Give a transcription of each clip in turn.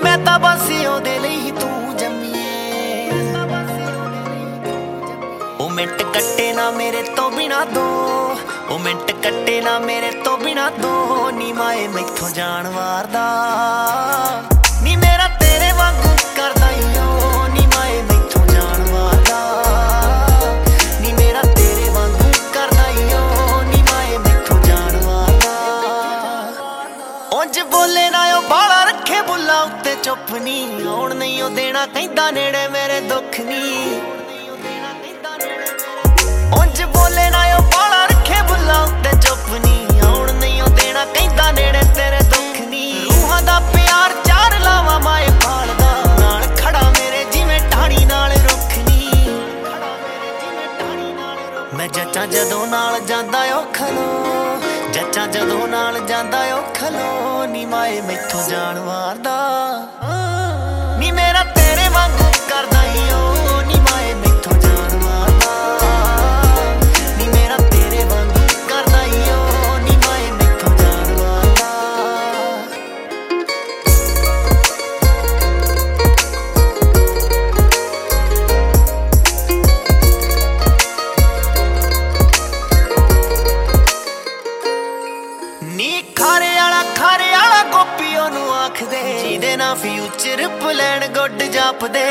मैं तां बस ओहदे लई ही तू जम्मीए। ओ मिंट कट्टे ना मेरे तो बिना दो, ओ मिंट कट्टे ना मेरे तो बिना दो, नी माए मैथों जान वारदा नी मेरा तेरे वांगू करदा ई ओ, नी माए मैथों जान वारदा नी मेरा तेरे वांगू करदा ई ओ, नी माए मैथों जान वारदा। उंज बोले ना ओ बाला रखे बुल्ला उत्ते चुप नी, आउण नहीं ओ देना कहंदा नेड़े मेरे दुख नी। उंज बोले ना ओ बाला रखे बुल्ला उत्ते चुप नी, आउण नहीं ओ देना कहंदा नेड़े तेरे दुख नी। रूहां दा प्यार चार लावां माए पालदा, नाल खड़ा मेरे जिवें ढाणी नाल रुख नी। मैं जच्चा जदों नाल जांदा ओ खलो, जच्चा जदों नाल जांदा ओ खलो, नी माए मैथों जान वारदा नी मेरा तेरे वांगू करदा ई ओ, नी माए मैथों जान वारदा नी मेरा तेरे वांगू करदा ई ओ, नी माए मैथों जान वारदा। नी खारे आला गोपी ओनू आखदे, जिहदे ना फ्यूचर प्लान गुड जापदे।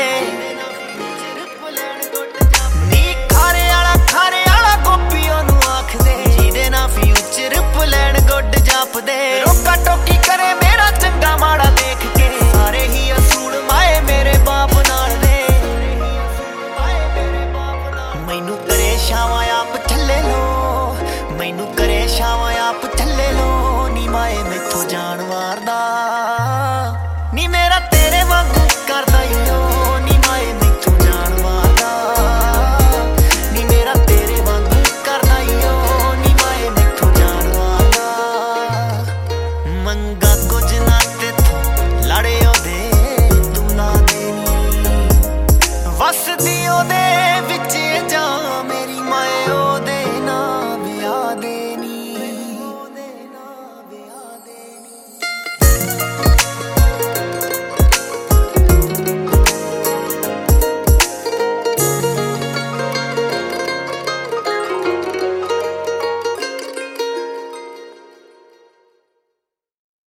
नी खारे आला गोपी ओनू आखदे, जिहदे ना फ्यूचर प्लान गुड जापदे। रोका टोकी करे मेरा चंगा माड़ा देख